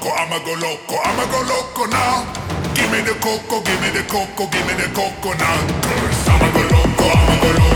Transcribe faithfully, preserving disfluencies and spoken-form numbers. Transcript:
loco, I'ma go loco, I'ma go loco now. Give me the coco, give me the coco, give me the coco now. Cause I'ma go loco, I'ma go loco.